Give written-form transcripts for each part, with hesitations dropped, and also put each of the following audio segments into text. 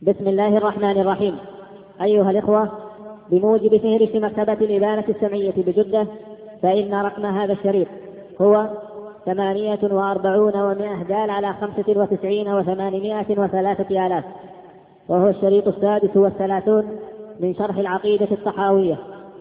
بسم الله الرحمن الرحيم. أيها الإخوة، بموجب فهرس مكتبة الإبانة السمعية بجدة، فإن رقم هذا الشريط هو 48 دال على 95 و803 آلاف، وهو الشريط 36 من شرح العقيدة الطحاوية.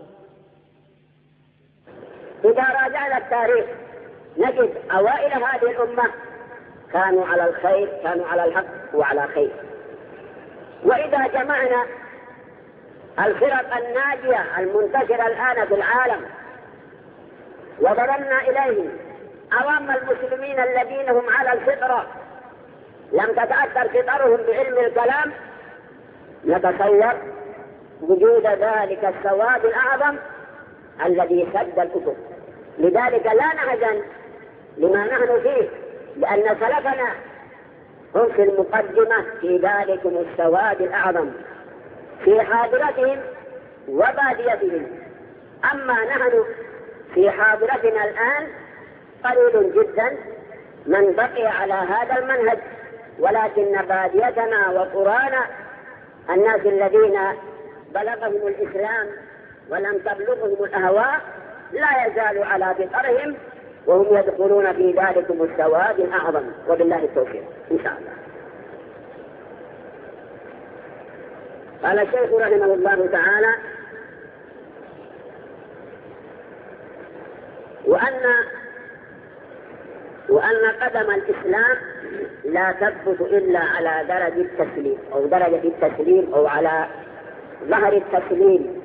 إذا راجعنا التاريخ نجد أوائل هذه الأمة كانوا على الخير، كانوا على الحق وعلى خير. وإذا جمعنا الفرق الناجية المنتشرة الآن في العالم وضربنا إليهم عوام المسلمين الذين هم على الفطرة لم تتأثر فطرهم بعلم الكلام، نتصور وجود ذلك السواد الأعظم الذي سد الكتب. لذلك لا نحزن لما نحن فيه، لأن سلفنا هم في المقدمة في ذلكم السواد الأعظم في حاضرتهم وباديتهم. أما نحن في حاضرتنا الآن قليل جدا من بقي على هذا المنهج، ولكن باديتنا وقرانا الناس الذين بلغهم الإسلام ولم تبلغهم الأهواء لا يزالوا على فطرهم وهم يدخلون في ذلكم السواد الأعظم، وبالله التوفيق إن شاء الله. قال الشيخ رحمه الله تعالى: وأن قدم الإسلام لا تثبت إلا على درجة التسليم أو درجة التسليم أو على ظهر التسليم.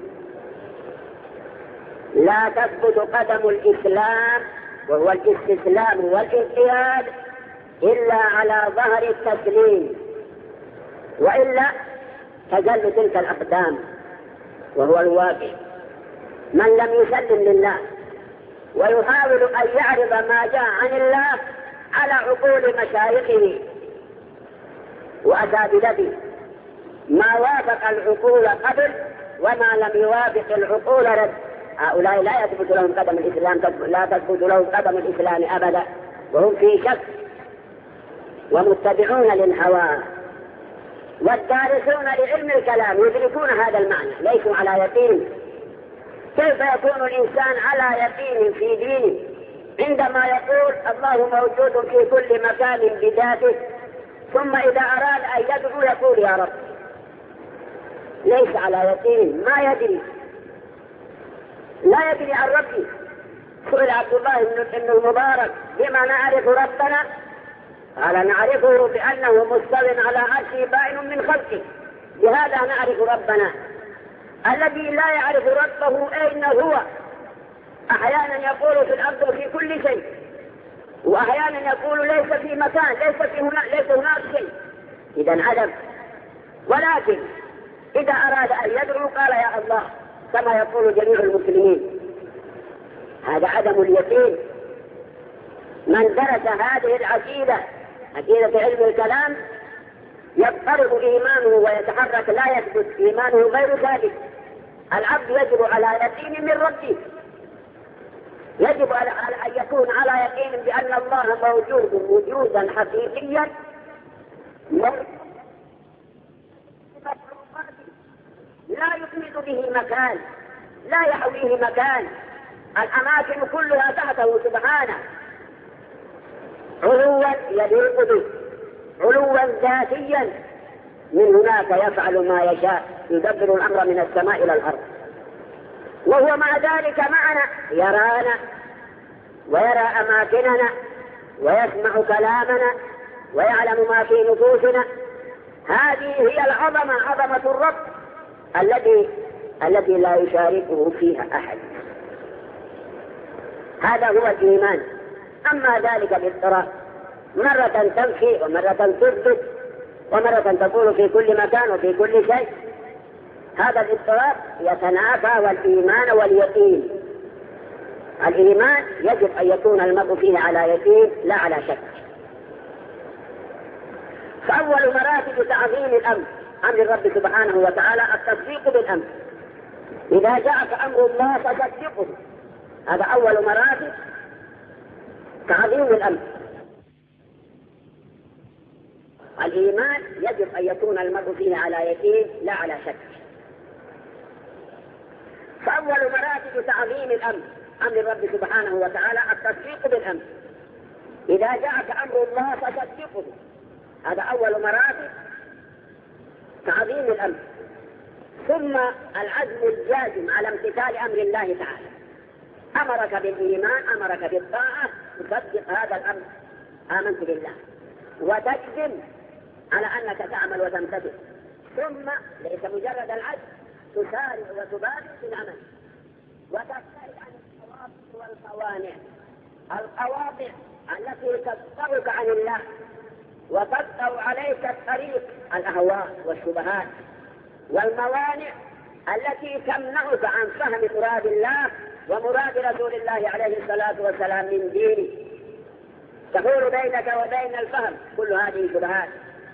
لا تثبت قدم الإسلام وهو الاستسلام والانقياد إلا على ظهر التسليم، وإلا تزل تلك الأقدام. وهو الواقع من لم يسلم لله ويحاول أن يعرض ما جاء عن الله على عقول مشايخه وأساتذته، ما وافق العقول قبل وما لم يوافق العقول رد، هؤلاء لا يثبت لهم قدم الإسلام، لا تثبت لهم قدم الإسلام أبدا، وهم في شك ومتبعون للهوى. والدارسون لعلم الكلام يدركون هذا المعنى، ليسوا على يقين. كيف يكون الإنسان على يقين في دينه عندما يقول الله موجود في كل مكان بذاته، ثم إذا أراد أن يدعو يقول يا رب؟ ليس على يقين، ما يدري، لا يدري عن ربه. سئل عبد الله بن المبارك: بما نعرف ربنا؟ قال: نعرفه بأنه مستو على عرشه بائن من خلقه، بهذا نعرف ربنا. الذي لا يعرف ربه أين هو أحيانا يقول في الأرض في كل شيء، وأحيانا يقول ليس في مكان، ليس هناك شيء، إذا عدم. ولكن إذا أراد أن يدعو قال يا الله كما يقول جميع المسلمين. هذا عدم اليقين. من درس هذه العقيدة، عقيدة علم الكلام، يضطرب إيمانه ويتحرك، لا يثبت إيمانه غير ثابت. العبد يجب على يقين من ربه، يجب على أن يكون على يقين بأن الله موجود وجودا حقيقيا لا يحمد به مكان، لا يحويه مكان، الأماكن كلها تحته سبحانه، علوا يليق به، علوا ذاتيا. من هناك يفعل ما يشاء، يدبر الأمر من السماء إلى الأرض، وهو مع ذلك معنا، يرانا ويرى أماكننا ويسمع كلامنا ويعلم ما في نفوسنا. هذه هي العظمة، عظمة الرب الذي لا يشاركه فيها أحد. هذا هو الإيمان. أما ذلك باضطراب، مرة تنفي ومرة تثبت ومرة تقول في كل مكان وفي كل شيء، هذا الاضطراب يتنافى والإيمان واليقين. الإيمان يجب أن يكون المرء فيه على يقين لا على شك. فأول مراتب تعظيم الأمر، أمر الرب سبحانه وتعالى، التصديق بالأمر. إذا جاءك أمر الله فصدقه، هذا أول مراتب تعظيم الأمر. الإيمان يجب أن يكون المرء فيه على يقين لا على شك. فأول مراتب تعظيم الأمر أمر الرب سبحانه وتعالى التصديق بالأمر. إذا جاءك أمر الله فصدقه، هذا أول مراتب تعظيم الأمر. ثم العزم الجازم على امتثال أمر الله تعالى، أمرك بالإيمان أمرك بالطاعة تصدق هذا الأمر، آمنت بالله، وتجزم على أنك تعمل وتمتثل. ثم ليس مجرد العزم، تسارع وتبادر في العمل وتبتعد عن القواطع والقوانع، القواطع التي تقطعك عن الله وتقطع عليك الطريق، الأهواء والشبهات، والموانع التي تمنعك عن فهم مراد الله ومراد رسول الله عليه الصلاة والسلام من دينه، تحول بينك وبين الفهم. كل هذه شبهات.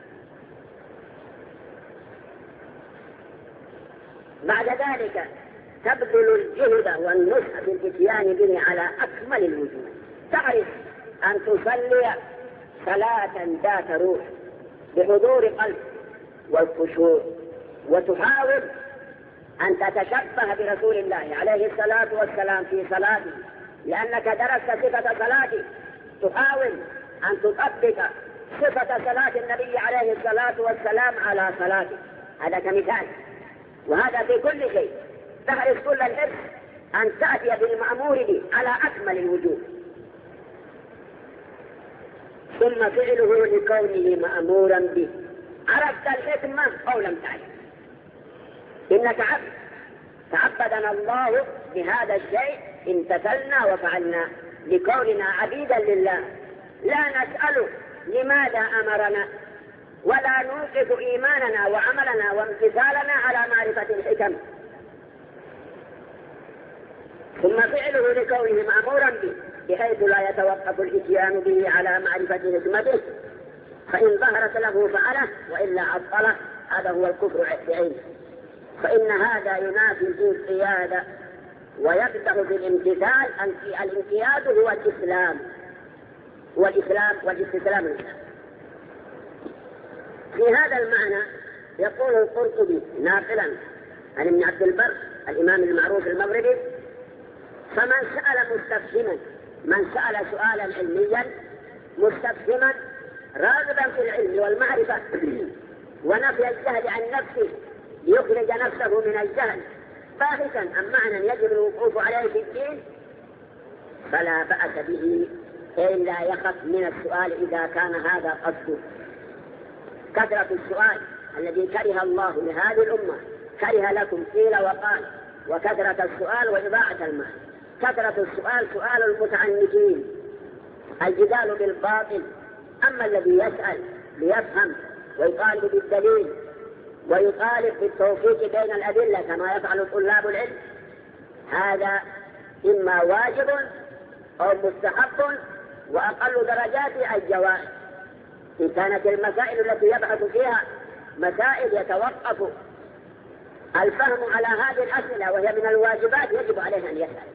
بعد ذلك تبذل الجهد والنصح في الاتيان به على أكمل الوجوه. تعرف أن تصلي صلاة ذات روح بحضور قلب والخشوع، وتحاول أن تتشبه برسول الله عليه الصلاة والسلام في صلاته، لأنك درست صفة صلاته، تحاول أن تطبق صفة صلاة النبي عليه الصلاة والسلام على صلاته. هذا كمثال، وهذا في كل شيء. تحرص كل الحرص أن تأتي بالمأمور به على أكمل الوجوه. ثم فعله لكونه مأمورا به. عرفت الحكمة أو لم تعرف؟ إنك عبد، تعبدنا الله بهذا الشيء، امتثلنا وفعلنا لكوننا عبيدا لله، لا نسأل لماذا أمرنا، ولا نوقف إيماننا وعملنا وامتثالنا على معرفة الحكم. ثم فعله لكونه مأمورا به بحيث لا يتوقف الإتيان به على معرفة حكمته، فإن ظهرت له فعله وإلا عطله. هذا هو الكفر بعينه. فإن هذا ينافي الانقياد ويقدح في الامتثال. الانقياد هو الإسلام، والإسلام والاستسلام لله. في هذا المعنى يقول القرطبي ناقلا عن ابن عبد البر الإمام المعروف المغربي: فمن سأل مستفهما، من سأل سؤالا علميا مستفهما راغبا في العلم والمعرفة ونفي الجهل عن نفسه ليخرج نفسه من الجهل باحثا عن معنى يجب الوقوف عليه في الدين، فلا بأس به إلا يخف من السؤال إذا كان هذا قصده. كثرة السؤال الذي كره الله لهذه الأمة، كره لكم قيل وقال، وكثرة السؤال وإضاعة المال. كثرة السؤال سؤال المتعنتين، الجدال بالباطل. أما الذي يسأل ليفهم ويطالب بالدليل ويطالب بالتوفيق بين الأدلة كما يفعل طلاب العلم، هذا إما واجب أو مستحب، وأقل درجات الجوائز. إن كانت المسائل التي يبحث فيها مسائل يتوقف الفهم على هذه الأسئلة وهي من الواجبات، يجب عليه أن يسأل.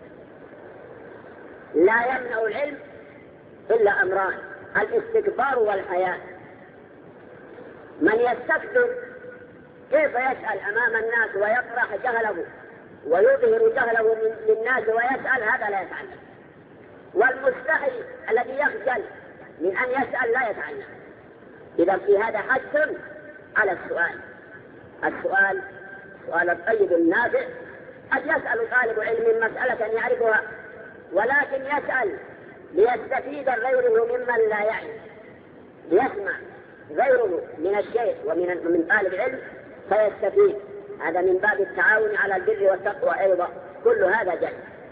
لا يمنع العلم إلا أمران: الاستكبار والحياء. من يستكبر كيف يسأل أمام الناس ويطرح جهله ويظهر جهله للناس ويسأل، هذا لا يتعلم. والمستحي الذي يخجل من أن يسأل لا يتعلم. إذا في هذا حث على السؤال. السؤال سؤال الطيب النافع. قد يسأل طالب علم مسألة يعرفها، ولكن يسأل ليستفيد غيره ممن لا يعرف، ليسمع غيره من الشيخ ومن طالب علم فيستفيد. هذا من باب التعاون على البر والتقوى أيضا. كل هذا جائز.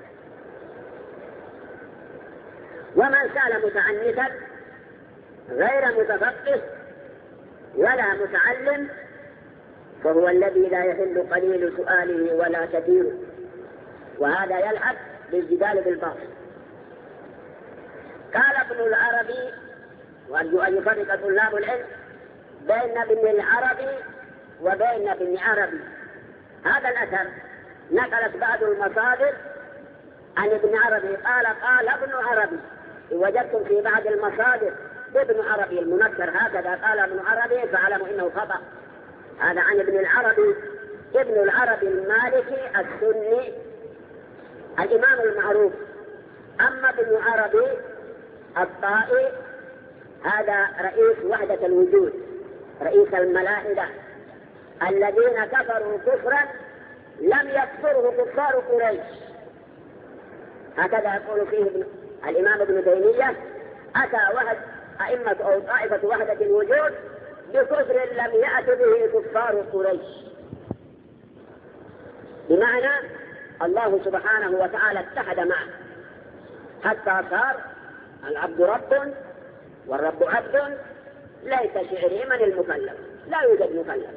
ومن سأل متعنتا غير متفقه ولا متعلم فهو الذي لا يحل قليل سؤاله ولا كثير، وهذا يلعب بالجدال بالباطل. قال ابن العربي، وأرجو أن يفرق طلاب العلم بين ابن العربي وبين ابن عربي. هذا الأثر نقلت بعض المصادر عن ابن عربي قال ابن عربي. وجدتم في بعض المصادر ابن عربي المنكر هكذا قال ابن عربي فاعلموا انه خطأ. هذا عن ابن العربي، ابن العربي المالكي السني الإمام المعروف. أما ابن عربي الطائي هذا رئيس وحدة الوجود، رئيس الملاحدة الذين كفروا كفرا لم يكفره كفار قريش، هكذا يقول فيه الإمام ابن تيمية. أتى أئمة أو طائفة وحدة الوجود بكفر لم يأت به كفار قريش، بمعنى الله سبحانه وتعالى اتحد معه حتى صار العبد رب والرب عبد، ليس شعري من المكلف، لا يوجد مكلف،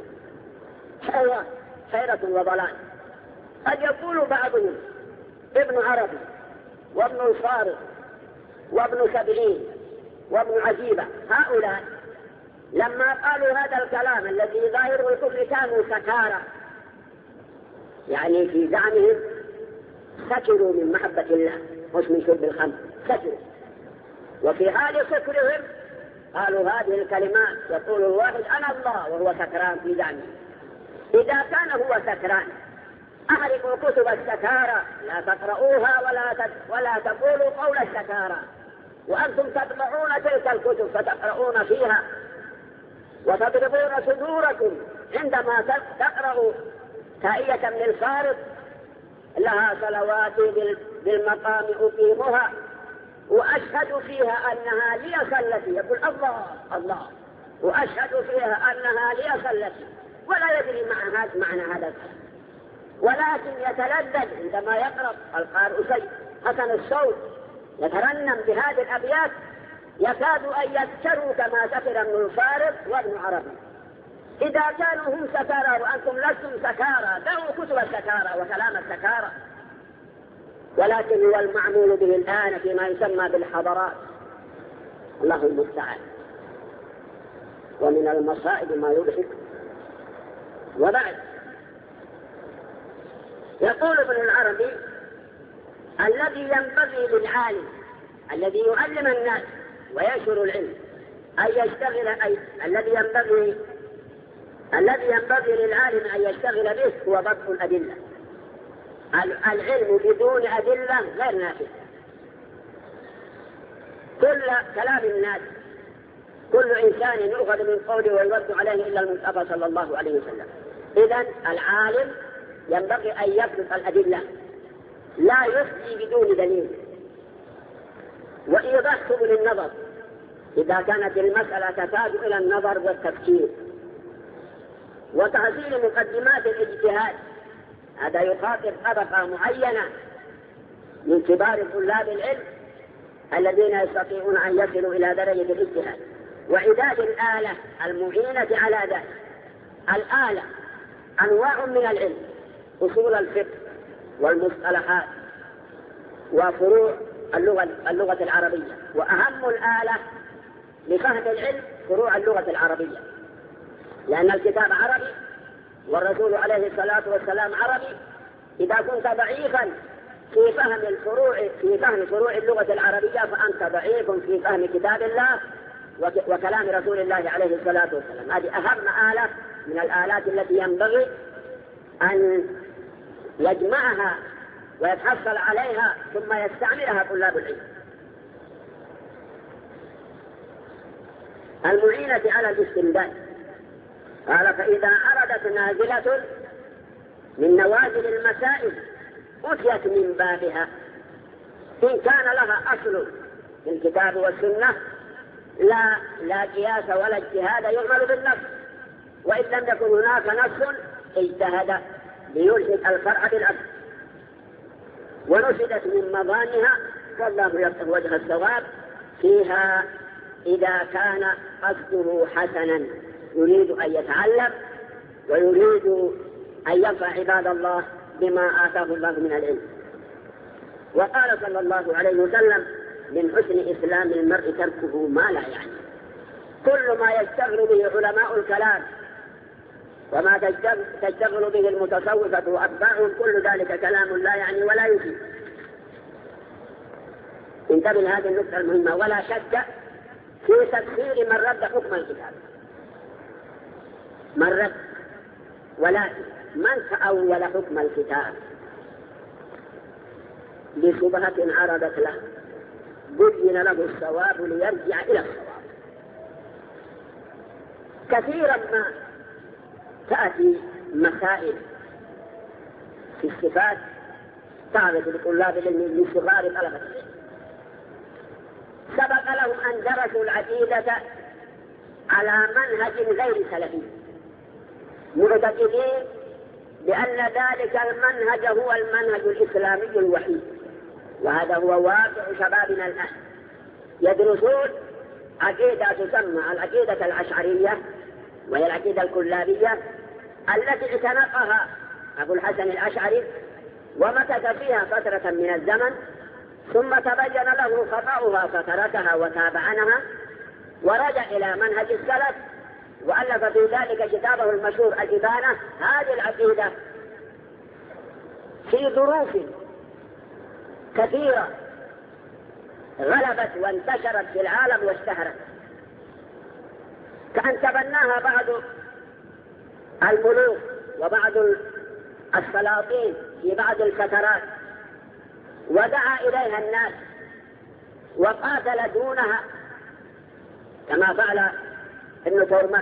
حيرة وضلال. قد يقول بعضهم ابن عربي وابن الفارض وابن سبعين وابن عجيبة، هؤلاء لما قالوا هذا الكلام الذي ظاهره الكفر كانوا سكارى، يعني في زعمهم سكروا من محبة الله مش من شرب الخمر، سكروا. وفي حال سكرهم قالوا هذه الكلمات، يقول الواحد أنا الله وهو سكران في زعمه. إذا كان هو سكران أحرقوا كتب السكارى، لا تقرؤوها ولا تقولوا قول السكارى، وأنتم تطبعون تلك الكتب فتقرؤون فيها وتضربون صدوركم عندما تقرأوا تائية من الفارض لها صلواتي بالمقام أقيمها وأشهد فيها أنها لي صلتي، يقول الله الله، وأشهد فيها أنها لي صلتي، ولا يدري معنى هذا، ولكن يتلذذ عندما يقرأ القارئ سيد حسن الصوت يترنم بهذه الأبيات، يكاد أن يذكروا كما ذكر ابن الفارض وابن عربي. إذا كانوا هم سكارى وأنتم لستم سكارى، دعوا كتب السكارى وكلام السكارى. ولكن هو المعمول به الآن فيما يسمى بالحضارات، الله المستعان. ومن المصائب ما يضحك. وبعد يقول ابن العربي الذي ينبغي للعالم الذي يعلم الناس وينشر العلم أن يشتغل الذي ينبغي للعالم أن يشتغل به هو ضبط الأدلة. العلم بدون أدلة غير نافع. كل كلام الناس، كل إنسان يؤخذ من قوله ويرد عليه إلا المصطفى صلى الله عليه وسلم. إذن العالم ينبغي أن يبسط الأدلة، لا يفتي بدون دليل، وإيضاح سبل النظر إذا كانت المسألة تحتاج إلى النظر والتفكير، وتحصيل مقدمات الاجتهاد. هذا يخاطب طبقة معينة من كبار طلاب العلم الذين يستطيعون أن يصلوا إلى درجة الاجتهاد، وإعداد الآلة المعينة على ذلك. الآلة أنواع من العلم، أصول الفقه والمصطلحات وفروع اللغة العربية، وأهم الآلة لفهم العلم فروع اللغة العربية، لأن الكتاب عربي والرسول عليه الصلاة والسلام عربي. إذا كنت ضعيفا في فهم فروع اللغة العربية فأنت ضعيف في فهم كتاب الله وكلام رسول الله عليه الصلاة والسلام. هذه أهم آلة من الآلات التي ينبغي أن يجمعها ويتحصل عليها ثم يستعملها طلاب العلم. المعينة على الاستنباط. قال فإذا أردت نازلة من نوازل المسائل أتيت من بابها، إن كان لها أصل في الكتاب والسنة لا قياس ولا اجتهاد يعمل بالنص، وإن لم يكن هناك نص اجتهد ليلحق الفرع بالأصل، ونشدت من مظانها والله يفتح وجه الصواب فيها إذا كان قصده حسنا يريد أن يتعلم ويريد أن ينفع عباد الله بما آتاه الله من العلم. وقال صلى الله عليه وسلم من حسن إسلام المرء تركه ما لا يعني. كل ما يشتغل به علماء الكلام وما تشتغل به المتصوفة وأتباعهم كل ذلك كلام لا يعني ولا يفيد. انتبه لهذه النقطة المهمة. ولا شك في تفسير من رد حكم الكتاب، من رد، ولكن من تأول حكم الكتاب بشبهة عرضت له بين له الصواب ليرجع إلى الصواب. كثيرا ما تأتي مسائل في الصفات تعرض لطلاب العلم من صغار طلبة العلم، سبق لهم أن درسوا العقيدة على منهج غير سلفي، معتقدين بأن ذلك المنهج هو المنهج الإسلامي الوحيد، وهذا هو واقع شبابنا الآن. يدرسون عقيدة تسمى العقيدة الأشعرية، وهي العقيدة الكلابية التي اعتنقها أبو الحسن الأشعري ومكث فيها فترة من الزمن، ثم تبين له خطأها فتركها وتابعنها ورجع إلى منهج السلف، وألف في ذلك كتابه المشهور الإبانة. هذه العقيدة في ظروف كثيرة غلبت وانتشرت في العالم واشتهرت، كأن تبناها بعض الملوك وبعض السلاطين في بعض الفترات، ودعا إليها الناس وقاتل دونها كما فعل ابن تورمك،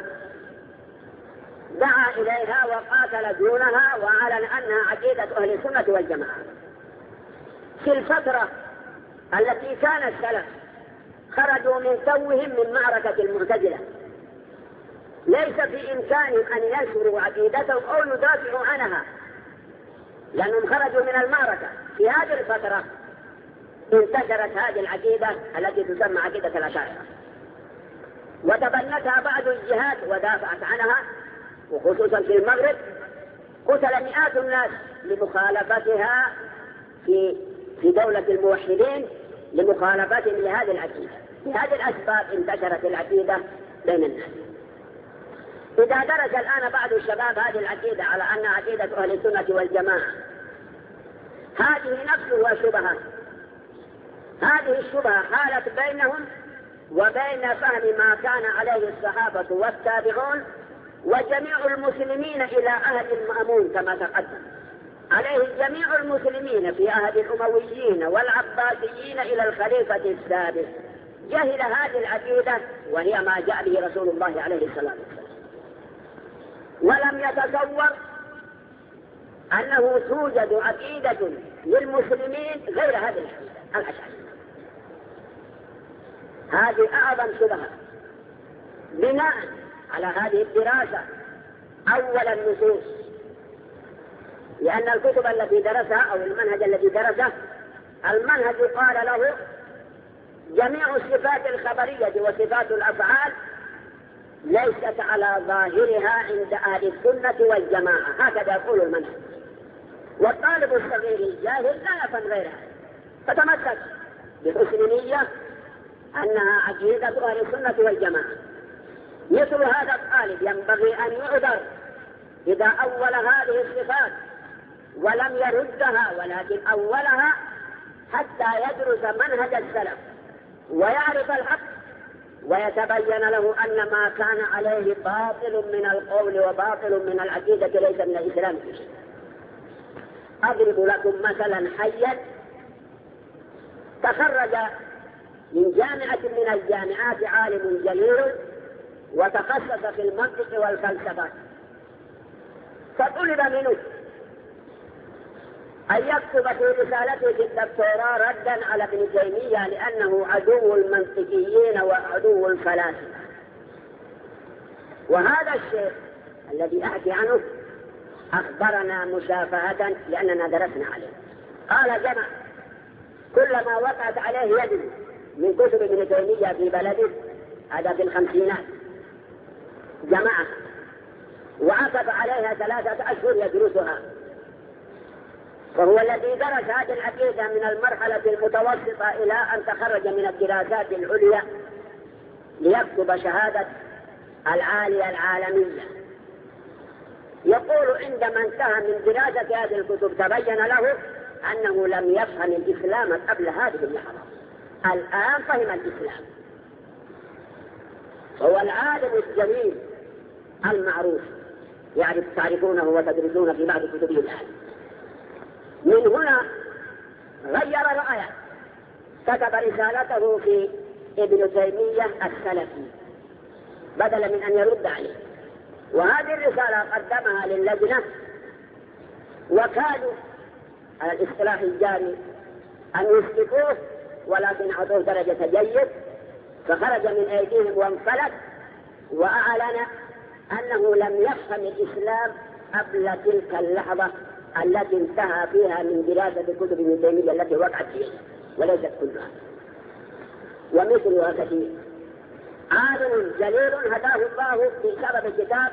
دعا إليها وقاتل دونها وأعلن أنها عقيدة أهل السنة والجماعة. في الفترة التي كان السلف خرجوا من توهم من معركة المعتزلة، ليس في إمكانهم أن ينشروا عقيدتهم أو يدافعوا عنها، لأنهم خرجوا من المعركة. في هذه الفترة انتشرت هذه العقيدة التي تسمى عقيدة الأشاعرة، وتبنتها بعض الجهات ودافعت عنها، وخصوصا في المغرب قتل مئات الناس لمخالفتها في دولة الموحدين، لمخالفتهم لهذه العقيدة. بهذه الأسباب انتشرت العقيدة بين الناس. إذا درس الآن بعض الشباب هذه العقيدة على أن عقيدة أهل السنة والجماعة، هذه نفسها شبهة، هذه الشبهة حالت بينهم وبين فهم ما كان عليه الصحابة والتابعون وجميع المسلمين إلى عهد المأمون كما تقدم عليه جميع المسلمين في عهد الأمويين والعباسيين إلى الخليفة السادس. جهل هذه العقيدة وهي ما جاء به رسول الله عليه الصلاة والسلام، ولم يتصور أنه توجد عقيدة للمسلمين غير هذه العقيدة الأشعرية. هذه أعظم شبهة. بناء على هذه الدراسة أولا النصوص، لأن الكتب التي درسها أو المنهج الذي درسه، المنهج قال له جميع الصفات الخبرية وصفات الأفعال ليست على ظاهرها عند أهل السنة والجماعة، هكذا يقول المنهج. والطالب الصغير الجاهل لا يفهم غيرها، فتمسك بحسن نية أنها عقيدة أهل السنة والجماعة. مثل هذا الطالب ينبغي أن يعذر إذا أول هذه الصفات ولم يردها، ولكن أولها حتى يدرس منهج السلف ويعرف الحق ويتبين له أن ما كان عليه باطل من القول وباطل من العقيدة ليس من الإسلام. أضرب لكم مثلا حيا تخرج من جامعة من الجامعات عالم جليل وتخصص في المنطق والفلسفة، فطلب منه أن يكتب في رسالته في الدكتوراه ردا على ابن تيمية لأنه عدو المنطقيين وعدو الفلاسفة. وهذا الشيء الذي أحكي عنه أخبرنا مشافهة لأننا درسنا عليه. قال جمع كلما وقعت عليه يد من كتب ابن تيمية في بلده، هذا في الخمسينات، جمعها وعقب عليها 3 أشهر يدرسها. وهو الذي درس هذه العقيدة من المرحلة المتوسطة إلى أن تخرج من الدراسات العليا ليكتب شهادة العالية العالمية. يقول عندما انتهى من دراسة هذه الكتب تبين له أنه لم يفهم الإسلام قبل هذه اللحظة، الآن فهم الإسلام. هو العالم الجليل المعروف، يعني تعرفونه وتدرسون في بعض كتبه الآن. من هنا غير رأيه، كتب رسالته في ابن تيمية السلفي بدلا من أن يرد عليه، وهذه الرسالة قدمها للجنة، وكادوا على الاصطلاح الجاري أن يسبقوه، ولكن أعطوه درجة جيد، فخرج من أيديهم وانفلت، وأعلن أنه لم يفهم الإسلام قبل تلك اللحظة التي انتهى فيها من دراسة كتب ابن تيمية التي وقعت فيها، وليست كلها، ومثلها كثير. عالم جليل هداه الله بسبب كتاب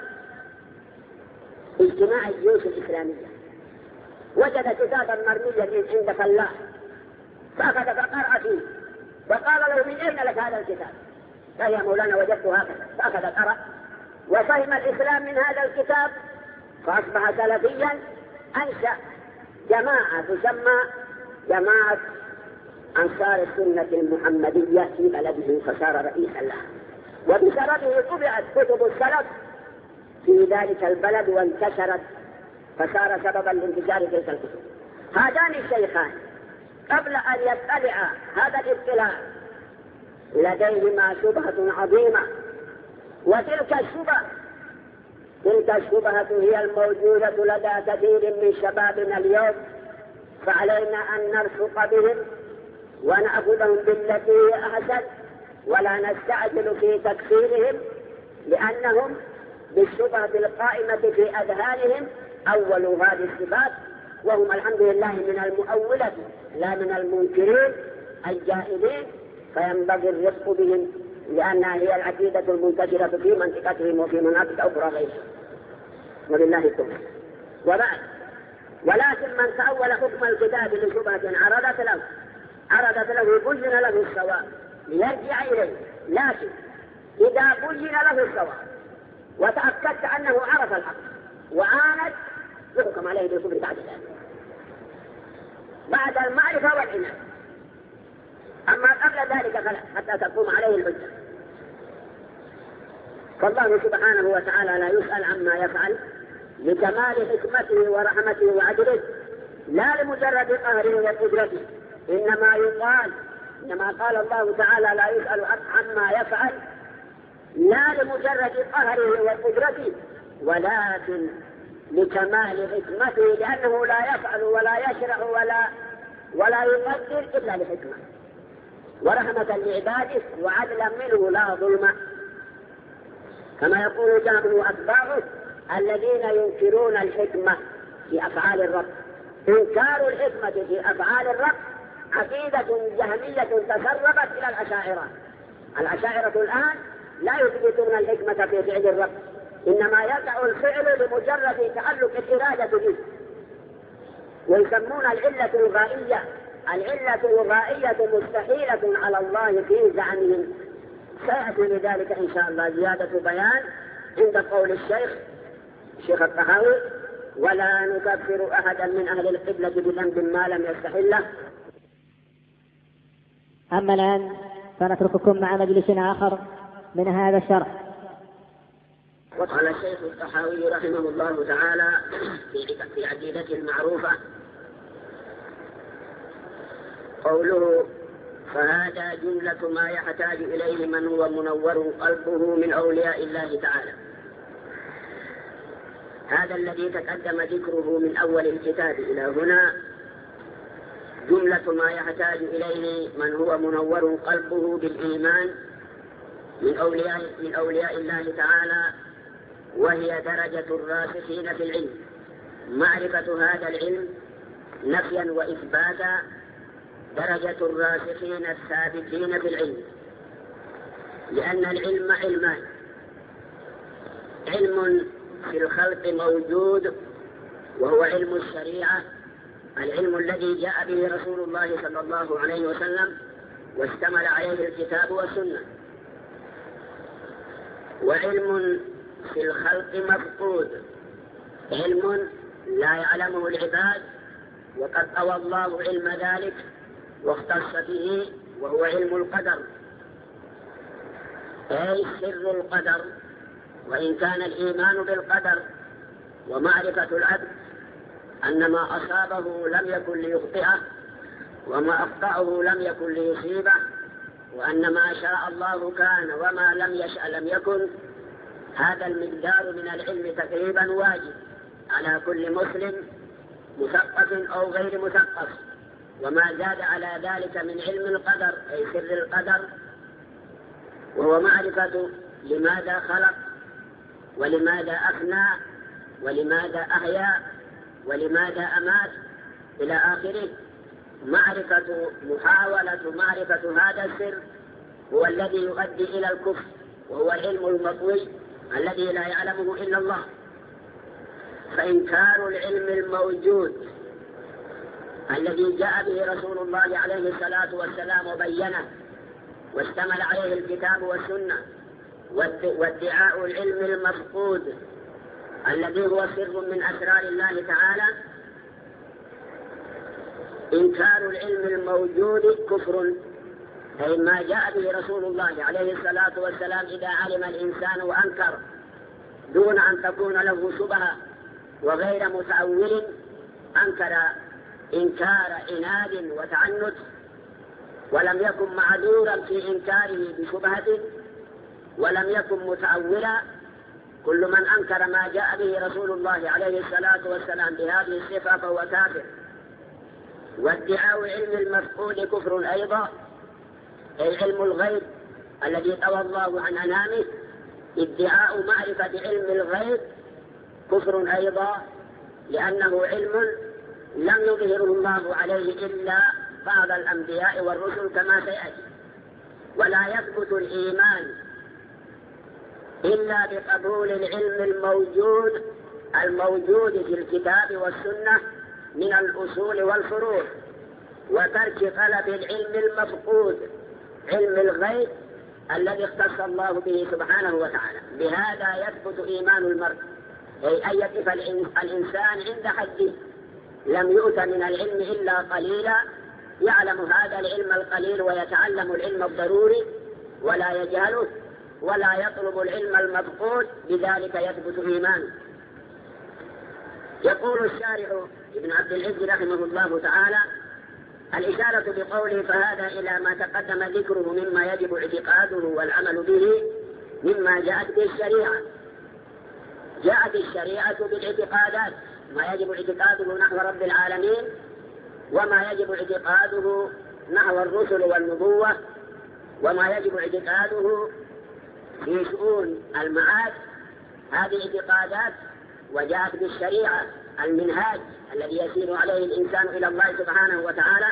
اجتماع الجيوش الإسلامية، وجد كتابا مرميا عند فلاح فأخذ فقرأ فيه، وقال له: من أين لك هذا الكتاب؟ قال: يا مولانا وجدته هكذا. فأخذ قرأ وفهم الإسلام من هذا الكتاب، فأصبح سلفيا. أنشأ جماعة تسمى جماعة أنصار السنة المحمدية في بلده، فصار رئيسا لها، وبسببه طبعت كتب السلف في ذلك البلد وانتشرت، فصار سببا لانتشار تلك الكتب. هذان الشيخان قبل أن يطلع هذا الاطلاع لديهما شبهة عظيمة، وتلك الشبهة هي الموجودة لدى كثير من شبابنا اليوم، فعلينا أن نرفق بهم ونأخذهم بالتي هي أحسن، ولا نستعجل في تكفيرهم، لأنهم بالشبهة القائمة في أذهانهم أولوا هذه الصفات، وهم الحمد لله من المؤولة لا من المنكرين الجائلين، فينبغي الرفق بهم، لأنها هي العقيدة المنتشرة في منطقتهم وفي مناطق أخرى غيرها، ولله التوفيق. وبعد، ولكن من تأول حكم الكتاب لشبهة عرضت له بين له الصواب ليرجع إليه، لكن إذا بين له الصواب وتأكدت أنه عرف الحق وعاند، يحكم عليه بالكفر بعد ذلك، بعد المعرفة والعناد. أما قبل ذلك فلا، حتى تقوم عليه الحجة. فالله سبحانه وتعالى لا يسأل عما يفعل لكمال حكمته ورحمته وعدله، لا لمجرد قهره وقدرته، إنما قال الله تعالى لا يسأل عما يفعل لا لمجرد قهره وقدرته، ولكن لكمال حكمته، لأنه لا يفعل ولا يشرع ولا يقدر إلا لحكمة ورحمة لعباده وعدلا منه لا ظلم، كما يقول جهل وأتباعه الذين ينكرون الحكمة في أفعال الرب. إنكار الحكمة في أفعال الرب عقيدة جهمية تسربت إلى الأشاعرة الآن لا يثبتون الحكمة في فعل الرب، إنما يقع الفعل لمجرد تعلق الإرادة به، ويسمون العلة الغائية مستحيلة على الله في زعمهم. سيأتي لذلك إن شاء الله زيادة بيان عند قول الشيخ الطحاوي: ولا نكفر أحدا من أهل القبلة بذنب ما لم يستحله. أما الآن فنترككم مع مجلس آخر من هذا الشرح. وقال الشيخ الطحاوي رحمه الله تعالى في عقيدته المعروفة قوله: فهذا جملة ما يحتاج إليه من هو منور قلبه من أولياء الله تعالى. هذا الذي تقدم ذكره من أول الكتاب إلى هنا جملة ما يحتاج إليه من هو منور قلبه بالإيمان من أولياء الله تعالى، وهي درجة الراسخين في العلم، معرفة هذا العلم نفيا وإثباتا، درجة الراسخين الثابتين في العلم، لأن العلم علمان: علم في الخلق موجود وهو علم الشريعة، العلم الذي جاء به رسول الله صلى الله عليه وسلم واشتمل عليه الكتاب والسنة، وعلم في الخلق مفقود، علم لا يعلمه العباد وقد أوى الله علم ذلك واختص به، وهو علم القدر. أي سر القدر. وإن كان الإيمان بالقدر ومعرفة العبد أن ما أصابه لم يكن ليخطئه وما أخطأه لم يكن ليصيبه، وأن ما شاء الله كان وما لم يشأ لم يكن، هذا المقدار من العلم تقريبا واجب على كل مسلم مثقف أو غير مثقف. وما زاد على ذلك من علم القدر أي سر القدر وهو معرفة لماذا خلق ولماذا أفنى ولماذا أحيا ولماذا أمات إلى آخره. محاولة معرفة هذا السر هو الذي يؤدي إلى الكفر، وهو العلم المطوي الذي لا يعلمه إلا الله. فإنكار العلم الموجود الذي جاء به رسول الله عليه الصلاة والسلام وبينه واشتمل عليه الكتاب والسنة، وادعاء العلم المفقود الذي هو سر من أسرار الله تعالى، إنكار العلم الموجود كفر. أي ما جاء به رسول الله عليه الصلاة والسلام إذا علم الإنسان وأنكر دون أن تكون له شبهة وغير متأول، أنكر إنكار عناد وتعنت ولم يكن معذورا في إنكاره بشبهة ولم يكن متأولا. كل من أنكر ما جاء به رسول الله عليه الصلاة والسلام بهذه الصفة فهو كافر. وادعاء علم المفقود كفر أيضا، أي علم الغيب الذي طوى الله عن أنامه، ادعاء معرفة علم الغيب كفر أيضا، لأنه علم لم يظهره الله عليه إلا بعض الأنبياء والرسل كما سيأتي. ولا يثبت الإيمان إلا بقبول العلم الموجود في الكتاب والسنة من الأصول والفروع، وترك طلب العلم المفقود علم الغيب الذي اختص الله به سبحانه وتعالى. بهذا يثبت إيمان المرء، أي أن يقف الإنسان عند حده. لم يؤت من العلم إلا قليلا، يعلم هذا العلم القليل ويتعلم العلم الضروري ولا يجهله ولا يطلب العلم المفقود، بذلك يثبت إيمانه. يقول الشارح ابن عبد العز رحمه الله تعالى: الإشارة بقوله فهذا إلى ما تقدم ذكره مما يجب اعتقاده والعمل به مما جاءت به الشريعة. جاءت الشريعة بالاعتقادات، ما يجب اعتقاده نحو رب العالمين وما يجب اعتقاده نحو الرسل والنبوة وما يجب اعتقاده في شؤون المعاد. هذه اعتقادات وجاءت بالشريعة المنهاج الذي يسير عليه الإنسان إلى الله سبحانه وتعالى.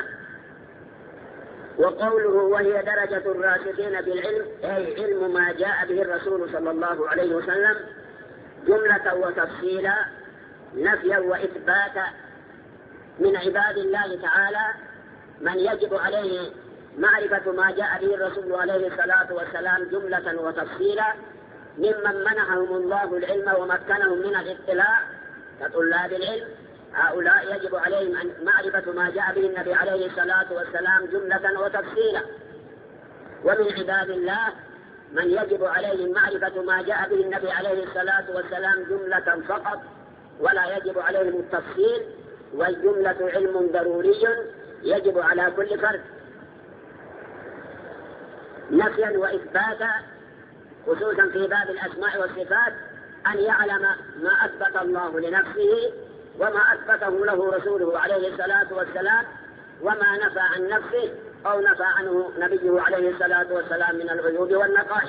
وقوله وهي درجة الراسخين بالعلم، أي علم ما جاء به الرسول صلى الله عليه وسلم جملة وتفصيلا نفيا وإثباتا. من عباد الله تعالى من يجب عليه معرفة ما جاء به الرسول عليه الصلاة والسلام جملة وتفصيلا، ممن منحهم الله العلم ومكنهم من الاطلاع كطلاب العلم. هؤلاء يجب عليهم أن معرفة ما جاء به النبي عليه الصلاة والسلام جملة وتفصيلا. ومن عباد الله من يجب عليهم معرفة ما جاء به النبي عليه الصلاة والسلام جملة فقط ولا يجب عليهم التفصيل، والجملة علم ضروري يجب على كل فرد. نفيا وإثباتا، خصوصا في باب الأسماء والصفات، أن يعلم ما أثبت الله لنفسه وما أثبته له رسوله عليه الصلاة والسلام، وما نفى عن نفسه أو نفى عنه نبيه عليه الصلاة والسلام من العيوب والنقائص.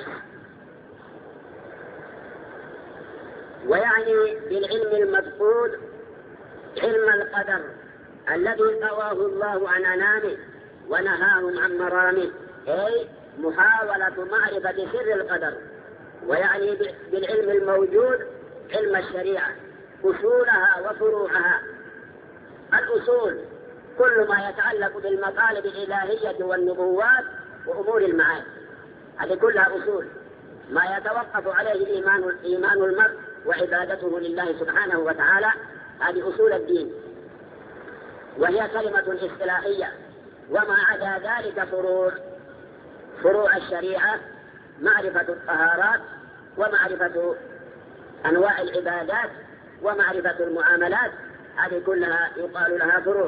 ويعني بالعلم المفقود علم القدر الذي طواه الله عن أنامه ونهاهم عن مرامه، أي محاولة معرفة سر القدر. ويعني بالعلم الموجود علم الشريعة أصولها وفروعها. الأصول كل ما يتعلق بالمطالب الإلهية والنبوات وأمور المعاد، هذه كلها أصول ما يتوقف عليه إيمان المرء وعبادته لله سبحانه وتعالى. هذه أصول الدين وهي كلمة اصطلاحية. وما عدا ذلك فروع الشريعة معرفة الطهارات ومعرفة أنواع العبادات ومعرفة المعاملات، هذه كلها يقال لها فروع.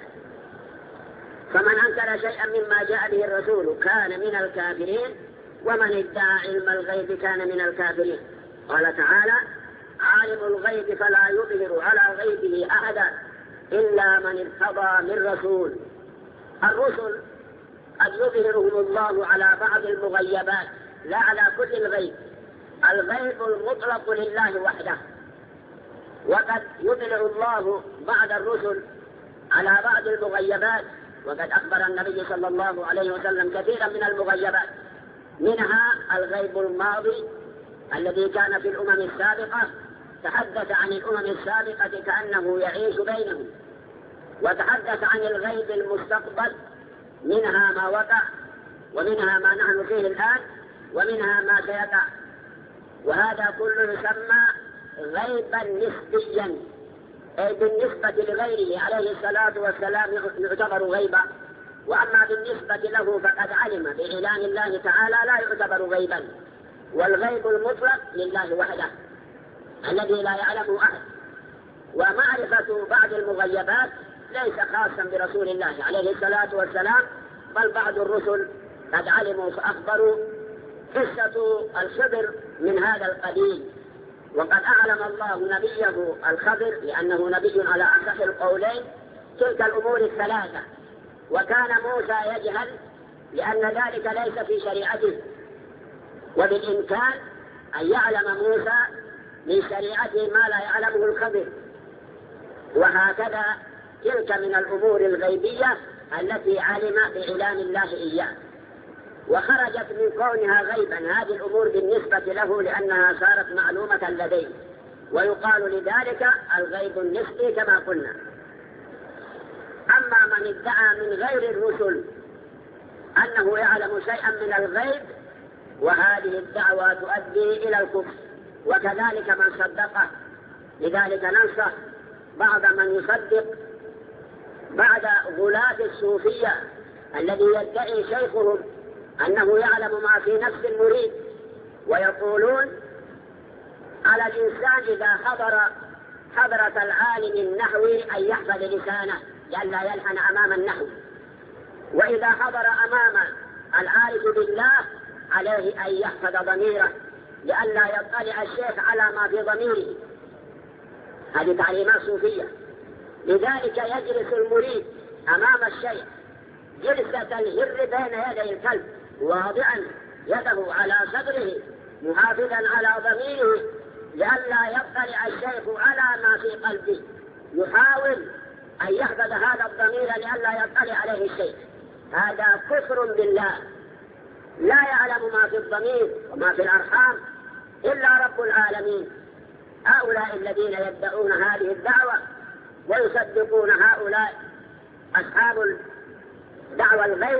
فمن أنكر شيئا مما جاء به الرسول كان من الكافرين، ومن ادعى علم الغيب كان من الكافرين. قال تعالى: عالم الغيب فلا يظهر على غيبه أحدا إلا من ارتضى من رسول. الرسل قد يظهرهم الله على بعض المغيبات لا على كل الغيب. الغيب المطلق لله وحده، وقد يطلع الله بعض الرسل على بعض المغيبات، وقد أخبر النبي صلى الله عليه وسلم كثيرا من المغيبات، منها الغيب الماضي الذي كان في الأمم السابقة، تحدث عن الأمم السابقة كأنه يعيش بينهم، وتحدث عن الغيب المستقبل، منها ما وقع ومنها ما نحن فيه الآن ومنها ما سيقع، وهذا كله يسمى غيبا نسبيا، أي بالنسبة لغيره عليه الصلاة والسلام يعتبر غيبا، وأما بالنسبة له فقد علم بإعلان الله تعالى لا يعتبر غيبا. والغيب المطلق لله وحده الذي لا يعلمه أحد. ومعرفة بعض المغيبات ليس خاصا برسول الله عليه الصلاة والسلام، بل بعض الرسل قد علموا فأخبروا. قصة الخضر من هذا القبيل، وقد أعلم الله نبيه الخضر لأنه نبي على أصح القولين تلك الأمور الثلاثة، وكان موسى يجهل لأن ذلك ليس في شريعته، وبالإمكان أن يعلم موسى من شريعته ما لا يعلمه الخضر. وهكذا تلك من الأمور الغيبية التي علم بإعلان الله إياه، وخرجت من كونها غيبا هذه الأمور بالنسبة له لأنها صارت معلومة لديه، ويقال لذلك الغيب النسبي كما قلنا. أما من ادعى من غير الرسل أنه يعلم شيئا من الغيب، وهذه الدعوة تؤدي إلى الكفر، وكذلك من صدقه. لذلك ننصح بعض من يصدق بعد غلاة الصوفية الذي يدعي شيخهم أنه يعلم ما في نفس المريد، ويقولون على الإنسان إذا حضرة العالم النحوي أن يحفظ لسانه لئلا يلحن أمام النحو، وإذا حضر أمام العارف بالله عليه أن يحفظ ضميره لئلا يطلع الشيخ على ما في ضميره. هذه تعليمات صوفية. لذلك يجلس المريد أمام الشيخ جلسة الهر بين يدي الكلب، واضعا يده على صدره محافظا على ضميره لئلا يطلع الشيخ على ما في قلبه، يحاول أن يحفظ هذا الضمير لئلا يطلع عليه الشيخ. هذا كفر بالله، لا يعلم ما في الضمير وما في الأرحام إلا رب العالمين. هؤلاء الذين يدعون هذه الدعوة ويصدقون هؤلاء أصحاب دعوى الغيب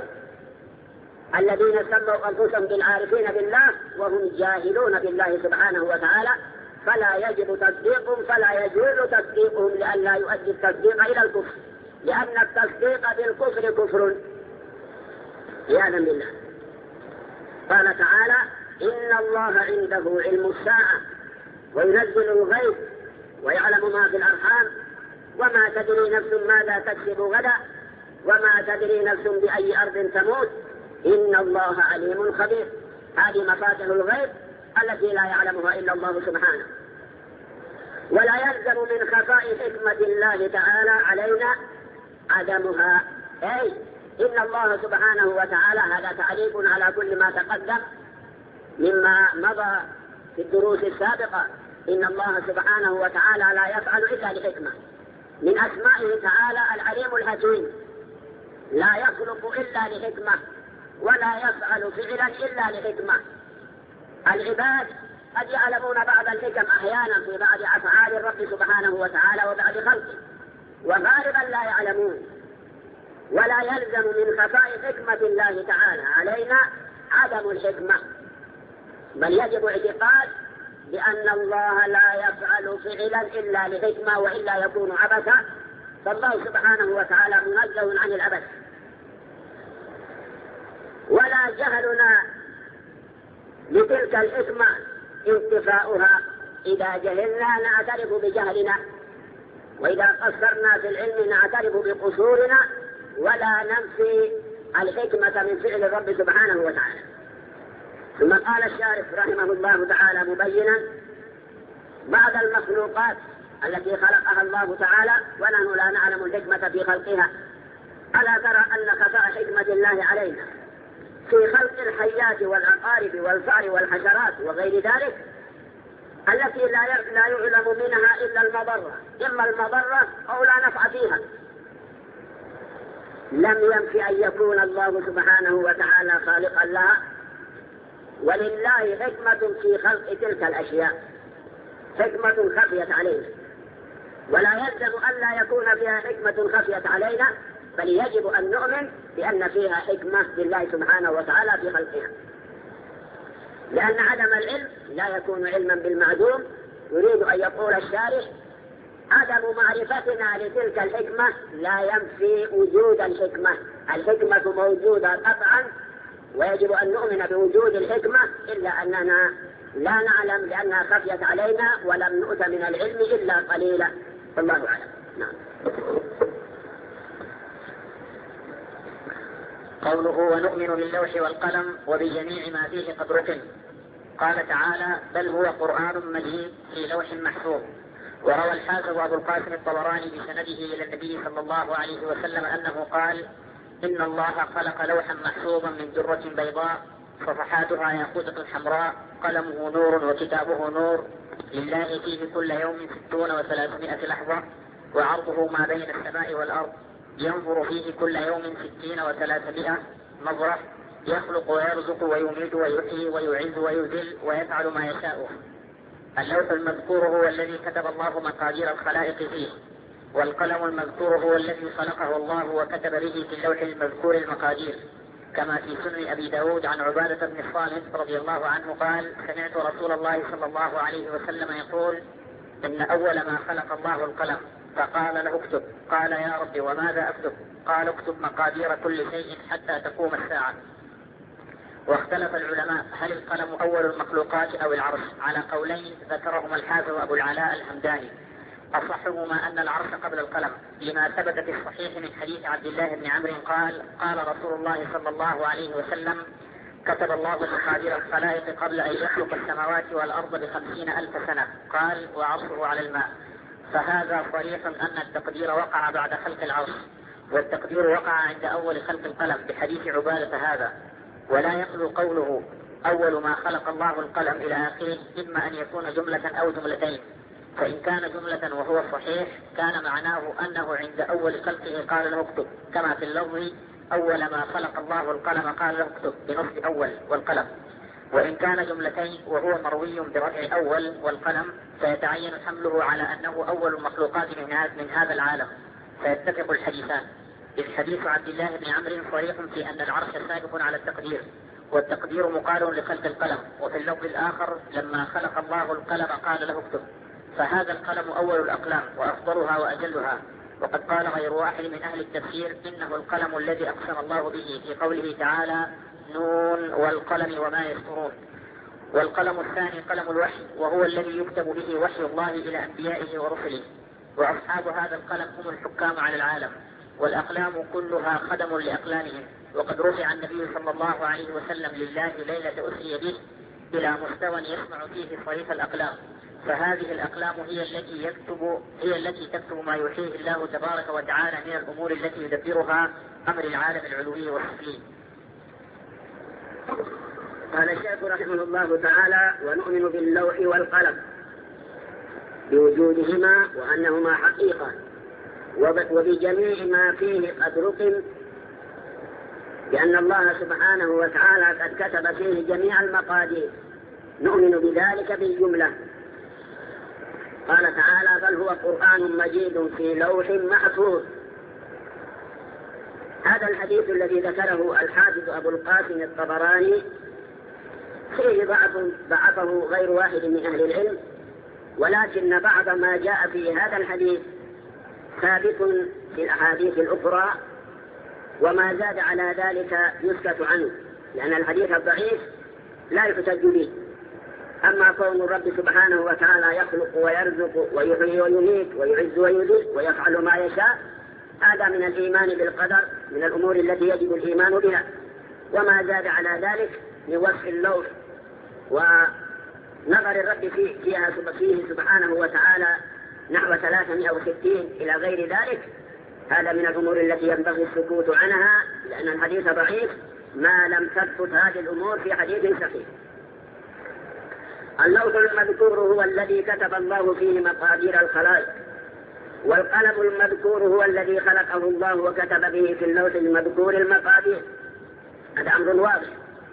الذين سموا أنفسهم بالعارفين بالله وهم جاهلون بالله سبحانه وتعالى، فلا يجب تصديقهم، فلا يجوز تصديقهم لئلا يؤدي التصديق إلى الكفر، لأن التصديق بالكفر كفر عياذا بالله. قال تعالى: إن الله عنده علم الساعة وينزل الغيث ويعلم ما في الأرحام وما تدري نفس ماذا تكسب غدا وما تدري نفس بأي أرض تموت إن الله عليم خبير. هذه مفاتيح الغيب التي لا يعلمها إلا الله سبحانه. ولا يلزم من خفاء حكمة الله تعالى علينا عدمها، أي إن الله سبحانه وتعالى، هذا تعليق على كل ما تقدم مما مضى في الدروس السابقة، إن الله سبحانه وتعالى لا يفعل إلا لحكمة. من أسمائه تعالى العليم الحكيم، لا يخلق إلا لحكمة ولا يفعل فعلا إلا لحكمة. العباد قد يعلمون بعض الحكم أحيانا في بعض أفعال الرب سبحانه وتعالى وبعض خلقه، وغالبا لا يعلمون. ولا يلزم من خفاء حكمة الله تعالى علينا عدم الحكمة، بل يجب اعتقاد بأن الله لا يفعل فعلا إلا لحكمة وإلا يكون عبثا، فالله سبحانه وتعالى منزه عن العبث. ولا جهلنا لتلك الحكمة انتفاؤها. إذا جهلنا نعترف بجهلنا، وإذا قصرنا في العلم نعترف بقصورنا، ولا ننفي الحكمة من فعل الرب سبحانه وتعالى. ثم قال الشارح رحمه الله تعالى مبينا بعض المخلوقات التي خلقها الله تعالى ونحن لا نعلم الحكمة في خلقها. ألا ترى أن خفاء حكمة الله علينا في خلق الحيات والعقارب والفأر والحشرات وغير ذلك التي لا يعلم منها إلا المضرة، إما المضرة أو لا نفع فيها. لم ينفي أن يكون الله سبحانه وتعالى خالقا لها، ولله حكمة في خلق تلك الأشياء، حكمة خفيت علينا، ولا يلزم أن لا يكون فيها حكمة خفيت علينا، بل يجب أن نؤمن بأن فيها حكمة لله سبحانه وتعالى في خلقها. لأن عدم العلم لا يكون علما بالمعدوم. يريد أن يقول الشارح عدم معرفتنا لتلك الحكمة لا ينفي وجود الحكمة. الحكمة موجودة قطعا، ويجب أن نؤمن بوجود الحكمة، إلا أننا لا نعلم لأنها خفيت علينا ولم نؤت من العلم إلا قليلا. والله أعلم. نعم. قوله ونؤمن باللوح والقلم وبجميع ما فيه قد ركن. قال تعالى بل هو قرآن مجيد في لوح محفوظ. وروى الحافظ أبو القاسم الطبراني بسنده إلى النبي صلى الله عليه وسلم أنه قال إن الله خلق لوحا محفوظا من درة بيضاء صفحاتها ياقوتة حمراء قلمه نور وكتابه نور لله فيه كل يوم 60 و300 لحظة وعرضه ما بين السماء والأرض ينظر فيه كل يوم 60 و300 نظرة يخلق ويرزق ويميت ويحيي ويعز ويذل ويفعل ما يشاء. اللوح المذكور هو الذي كتب الله مقادير الخلائق فيه، والقلم المذكور هو الذي خلقه الله وكتب به في اللوح المذكور المقادير، كما في سنن أبي داود عن عبادة بن الصامت رضي الله عنه قال سمعت رسول الله صلى الله عليه وسلم يقول إن أول ما خلق الله القلم فقال له اكتب. قال يا رب وماذا أكتب؟ قال اكتب مقادير كل شيء حتى تقوم الساعة. واختلف العلماء هل القلم أول المخلوقات أو العرش على قولين ذكرهما الحافظ أبو العلاء الحمداني. أصحهما أن العرش قبل القلم لما ثبت في الصحيح من حديث عبد الله بن عمرو قال قال رسول الله صلى الله عليه وسلم كتب الله مقادير الخلائق قبل أن يخلق السماوات والأرض ب50,000 سنة. قال وعرشه على الماء. فهذا صريح أن التقدير وقع بعد خلق العرش، والتقدير وقع عند أول خلق القلم بحديث عبادة هذا. ولا يخلو قوله أول ما خلق الله القلم إلى آخره إما أن يكون جملة أو جملتين، فإن كان جملة وهو صحيح كان معناه أنه عند أول خلقه قال له اكتب، كما في اللفظ أول ما خلق الله القلم قال له اكتب بنصب أول والقلم. وإن كان جملتين وهو مروي برفع أول والقلم فيتعين حمله على أنه أول المخلوقات من هذا العالم، فيتفق الحديثان. إذ حديث عبد الله بن عمرو صريح في أن العرش سابق على التقدير، والتقدير مقارن لخلق القلم. وفي اللفظ الآخر لما خلق الله القلم قال له اكتب، فهذا القلم أول الأقلام وأفضلها وأجلها. وقد قال غير واحد من أهل التفسير إنه القلم الذي أقسم الله به في قوله تعالى نون والقلم وما يسطرون. والقلم الثاني قلم الوحي، وهو الذي يكتب به وحي الله إلى أنبيائه ورسله. وأصحاب هذا القلم هم الحكام على العالم، والأقلام كلها خدم لأقلامهم. وقد رفع النبي صلى الله عليه وسلم لله ليلة أسري به إلى مستوى يسمع فيه صريف الأقلام، فهذه الأقلام هي التي تكتب ما يوحيه الله تبارك وتعالى من الأمور التي يدبرها أمر العالم العلوي والسفلي. قال الشيخ رحمه الله تعالى ونؤمن باللوح والقلم بوجودهما وأنهما حقيقة وبجميع ما فيه قد رقم، لأن الله سبحانه وتعالى قد كتب فيه جميع المقادير. نؤمن بذلك بالجملة. قال تعالى بل هو قرآن مجيد في لوح محفوظ. هذا الحديث الذي ذكره الحافظ أبو القاسم الطبراني فيه ضعفه غير واحد من أهل العلم، ولكن بعض ما جاء في هذا الحديث ثابت في الأحاديث الأخرى، وما زاد على ذلك يسكت عنه، لأن الحديث الضعيف لا يحتج به. أما كون الرب سبحانه وتعالى يخلق ويرزق ويحيي ويميت ويعز ويذل ويفعل ما يشاء، هذا من الإيمان بالقدر، من الأمور التي يجب الإيمان بها. وما زاد على ذلك من وصف اللوح ونظر الرب فيه سبحانه وتعالى نحو 360 إلى غير ذلك، هذا من الأمور التي ينبغي السكوت عنها، لأن الحديث ضعيف ما لم تثبت هذه الأمور في حديث صحيح. اللوح المذكور هو الذي كتب الله فيه مقادير الخلائق، والقلم المذكور هو الذي خلقه الله وكتب به في اللوح المذكور المقادير. هذا أمر واضح،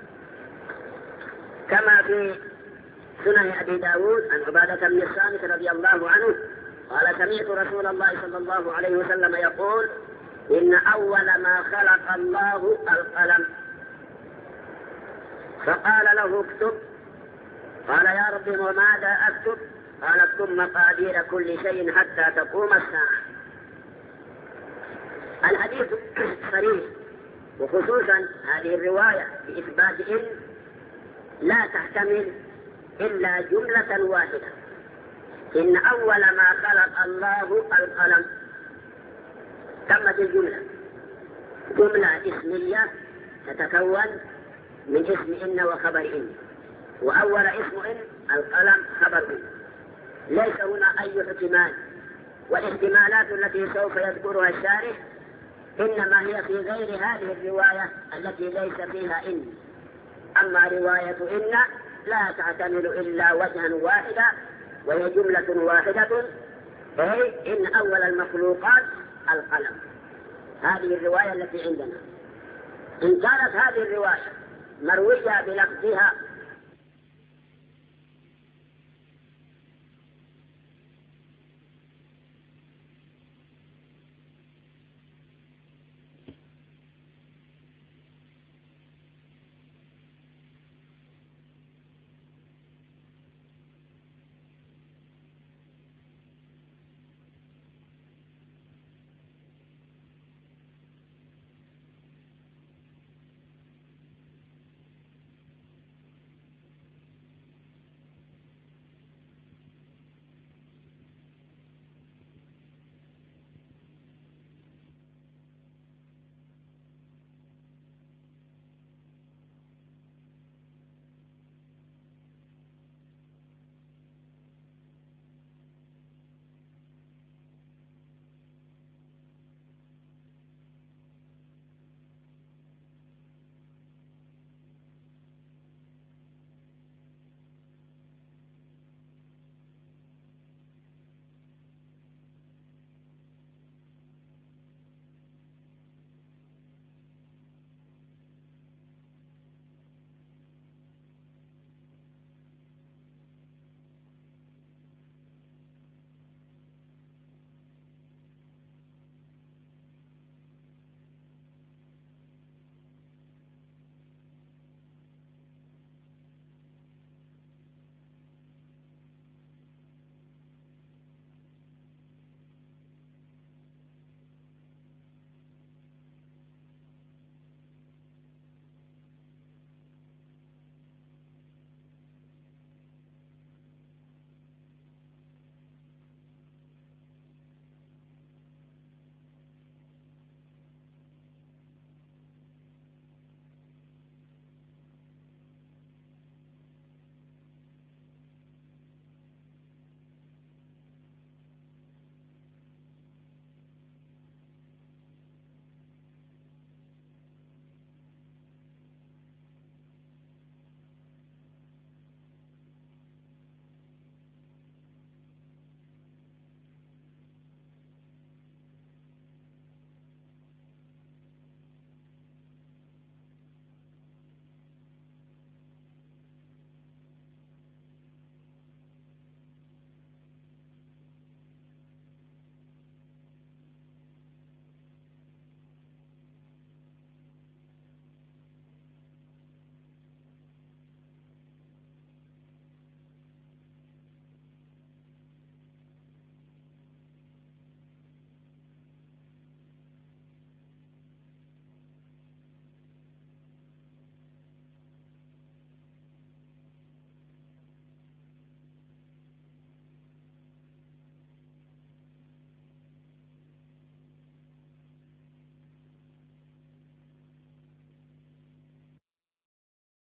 كما في سنن أبي داود عن عبادة بن الصامت رضي الله عنه قال: سمعت رسول الله صلى الله عليه وسلم يقول: إن أول ما خلق الله القلم، فقال له: اكتب. قال: يا رب وماذا أكتب؟ قال: اكتب مقادير كل شيء حتى تقوم الساعة. الحديث صريح، وخصوصا هذه الرواية بإثبات إن لا تحتمل إلا جملة واحدة. إن أول ما خلق الله القلم، تمت الجملة، جملة اسمية تتكون من اسم إن وخبر إن، وأول اسم إن القلم خبر إن، ليس هنا أي احتمال. والاحتمالات التي سوف يذكرها الشارح إنما هي في غير هذه الرواية التي ليس فيها إن. أما رواية إن لا تعتمد إلا وجها واحدا، وهي جملة واحدة، أي إن أول المخلوقات القلم. هذه الرواية التي عندنا. إن كانت هذه الرواية مروية بلفظها